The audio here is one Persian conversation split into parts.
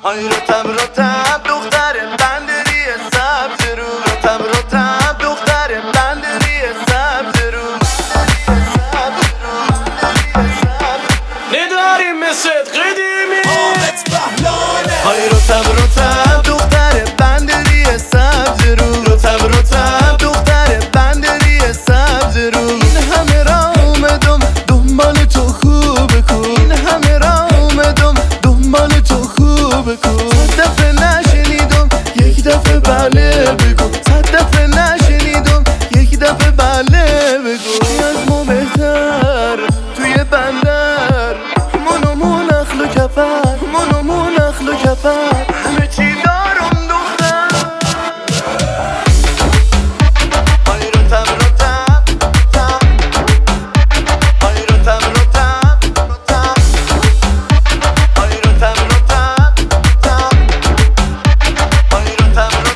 های رتب دختر بندری سبز رو رتب دختر بندری سبز رو نداریم مثل قدیمی آمد بهلانه های رتب دختر بندری سبز رو رتب دختر بندری سبز رو این همه را اومدم دنبال تو خوبه کن این همه را اومدم دنبال تو خوبه کن صد دفعه نشنیدم یک دفعه بله بگو صد دفعه نشنیدم یک دفعه بله بگو از ما بهتر توی بندر منو نخل و کفر منو نخل و کفر همه چی دارم دختر های رتب های رتب های رتب های رتب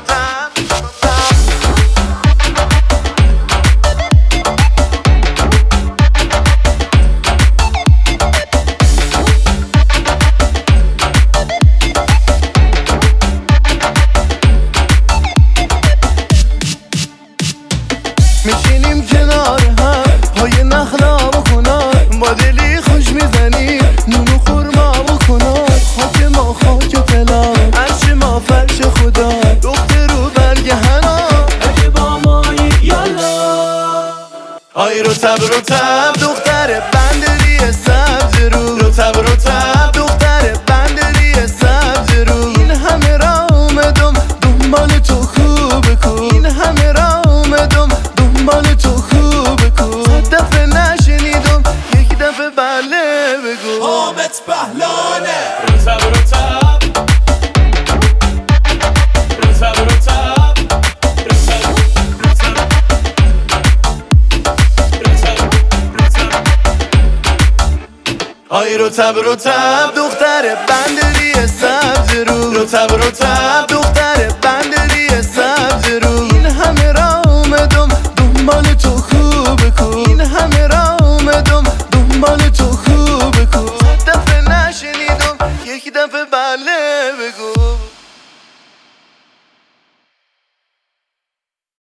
میشینیم کنار هم پای نخلا و کنار با دلی خوش میزنیم نونو خورما و کنار خاک ما خاک و طلا عرش ما فرش خدا دختر رو برگ حنا اگه با مایی یالا های رتب دختر بندری سبز رو رتب دختر بندری سبز رو این همه را اومدم دنبال تو خوبه کن این همه را اومدم دنبال تو خوبه کن صد دفعه نشنیدم یک دفعه بله بگو حامد بهلانه های رتب دختر بندری سبز رو رتب